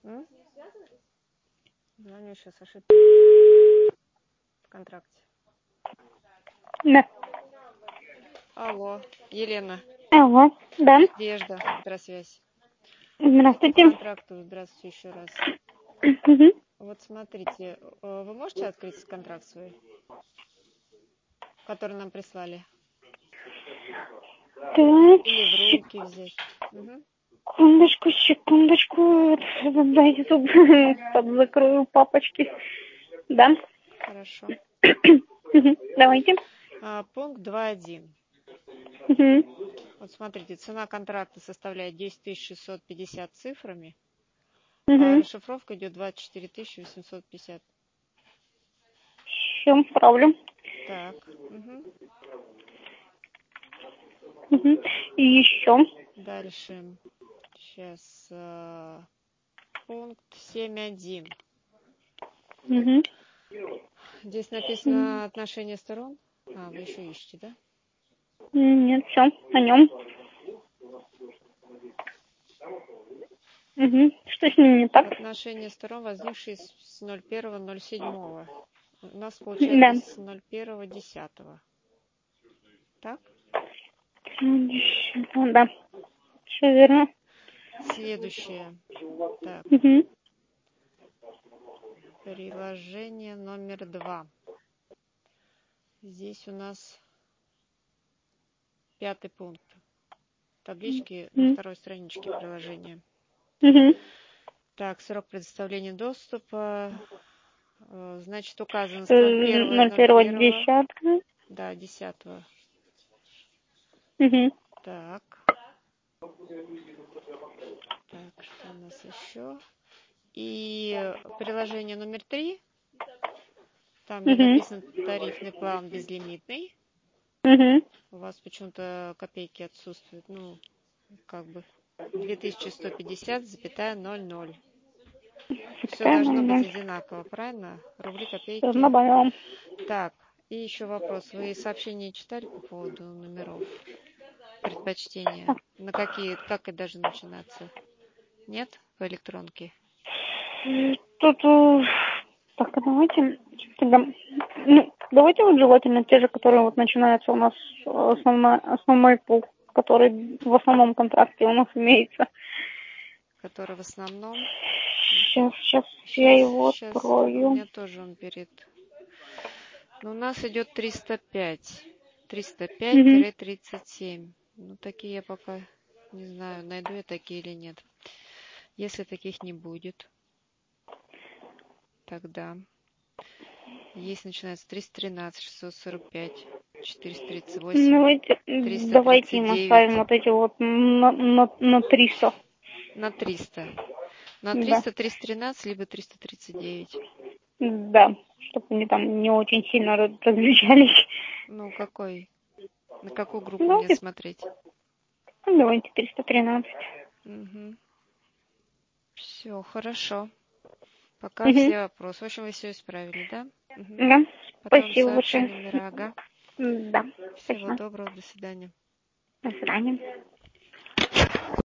М? Звоню сейчас, ошибка в контракте. Да. Алло, Елена. Алло, да. Надежда, Петросвязь. По Здравствуйте. контракту, здравствуйте еще раз. Угу. Вот смотрите, вы можете открыть контракт свой, который нам прислали? Так, Или в руки взять? Угу. секундочку. Дайте тут подзакрою папочки. Да. Хорошо. Угу. Давайте. Пункт 2.1. Угу. Вот смотрите, цена контракта составляет 10 650 цифрами, а Угу. расшифровка идет 24 850. Все, правлю. Так. Угу. Угу. И еще. Дальше. Сейчас. Пункт 7.1. Угу. Здесь написано отношения сторон. Вы еще ищете, да? Нет, все, о нем. Угу. Что с ним не так? Отношения сторон, возникшие с 01.07. У нас Да. получается с 01.10. Так? Да. Все верно. Следующее. Так. Угу. Приложение номер 2. Здесь у нас 5 пункт. Таблички на второй страничке приложения. Угу. Так, срок предоставления доступа. Значит, указано с 01.10. 01.01. Да, 10. Угу. Так. Так, что у нас еще? И приложение номер 3. Там, где Угу. написан тарифный план безлимитный. Угу. У вас почему-то копейки отсутствуют. Ну, как бы 2150,00. Все должно быть одинаково, правильно? Рубли, копейки. Поняла. Так, и еще вопрос. Вы сообщения читали по поводу номеров? Предпочтения? На какие, как это должно начинаться? Нет? По электронке? Тут, так, давайте, тогда, давайте вот желательно те же, которые вот начинаются у нас основной пул, который в основном контракте у нас имеется. Который в основном? Сейчас я его открою. У меня тоже он перед... Но у нас идет 305. 305-37. Ну, такие я пока не знаю, найду я такие или нет. Если таких не будет, тогда есть начинается 313, 645, 438, Давайте им 339. оставим вот эти вот на 300. На 300. На Да. 300, 313, либо 339. Да, чтобы они там не очень сильно различались. Ну, какой? На какую группу мне Давайте, смотреть? давайте 313. Угу. Все, хорошо. Пока Угу. все вопросы. В общем, вы все исправили, да? Угу. Да, Потом спасибо сообщу большое. номера, ага. Да, Всего спасибо. доброго, до свидания. До свидания.